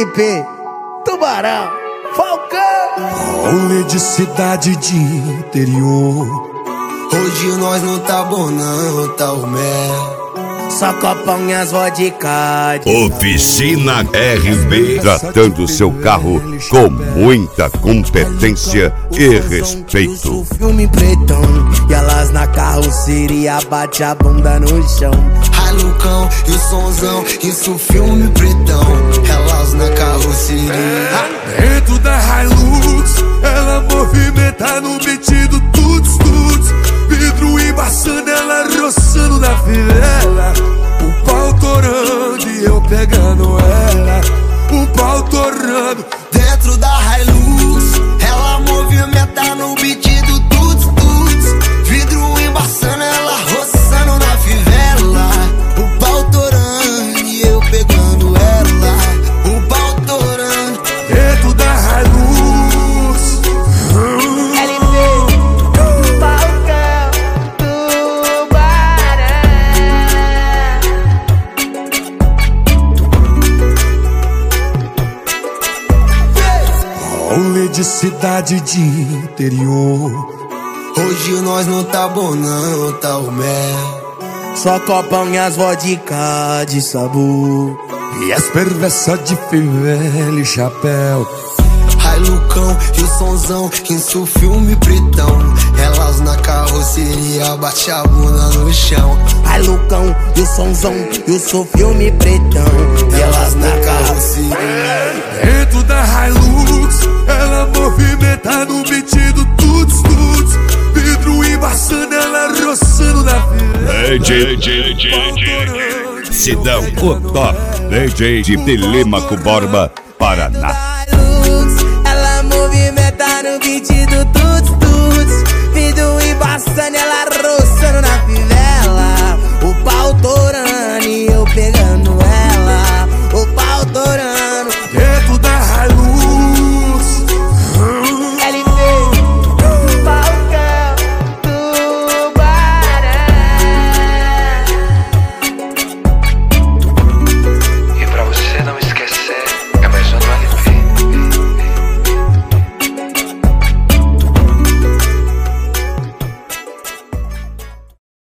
LP, Tubarão, Falcão. Rolê de cidade de interior. Hoje nós não tá bom não, tá o mel. Só copão e as vodka. Oficina RB, tratando seu carro com muita competência e respeito. O filme pretão e elas na carroceria bate a bunda no chão. Ralucão e o sonzão, isso filme pretão. Elas na carroceria. Dentro da Hilux, ela movimenta no beat do tuts tuts. Vidro embaçando, ela roçando na fivela. O pau torando e eu pegando ela. O pau torando. Dentro da Hilux, ela movimenta no beat do tuts tuts. Vidro embaçando, ela roçando na fivela. O pau torando e eu pegando ela. O pau torando. Dentro da Hilux. Rolê de cidade de interior. Hoje nós não tá bom não, tá o mel. Só copão e as vodka de sabor. E as perversas de fivela e chapéu. Railucão e o sonzão, isso filme pretão. Elas na carroceria, bate a bunda no chão. Railucão e o sonzão, eu sou filme pretão. E elas na carroceria. Dentro da Hilux, ela movimenta no beat do tuts tuts. Vidro embaçando, ela roçando na fivela. DJ Sidão, o top DJ de Telêmaco Borba, Paraná. Ela movimenta no beat do tuts.